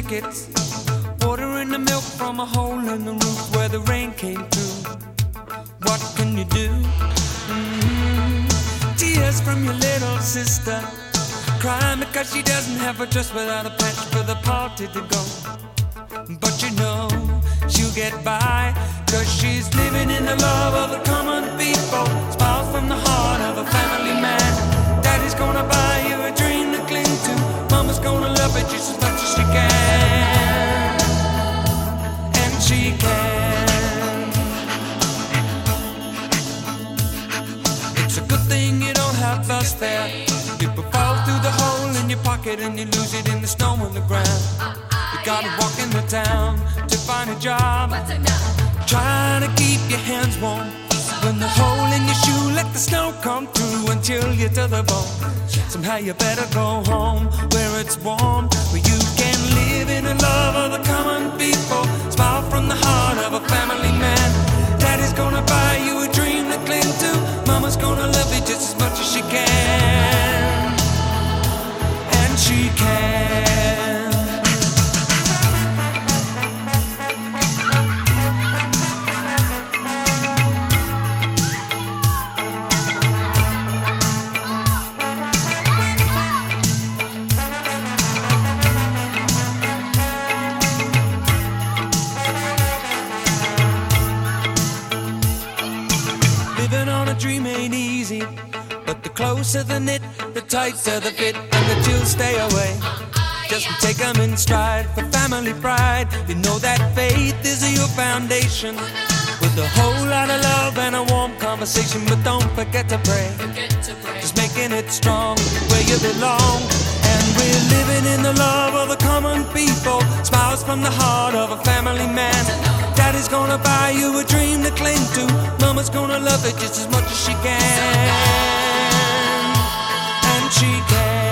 tickets, ordering the milk from a hole in the roof where the rain came through. What can you do? Tears from your little sister, crying because she doesn't have a dress without a patch for the party to go. But you know she'll get by, 'cause she's living in the love of the common people. Smiles from the heart of a family man. Daddy's gonna buy you a dream to cling to. Mama's gonna love it just as much as she can. And she can. It's a good thing you don't have us there. People fall through the hole in your pocket and you lose it in the snow on the ground. You gotta walk in the town to find a job, trying to keep your hands warm. When the hole in your shoe, let the snow come through and chill you to the bone. Somehow you better go home where it's warm, where you can live in the love of the common people. Smile from the heart of a family man. Daddy's gonna buy you a dream to cling to. Mama's gonna love you just as much as she can. And she can. Living on a dream ain't easy, but the closer the knit, the tighter the fit, and the chills stay away. Just take them in stride for family pride. You know that faith is your foundation, with a whole lot of love and a warm conversation. But don't forget to pray, just making it strong where you belong. And we're living in the love of the common people. Smiles from the heart of a family man. Daddy's gonna buy you a dream to cling to. Mama's gonna love it just as much as she can. And she can.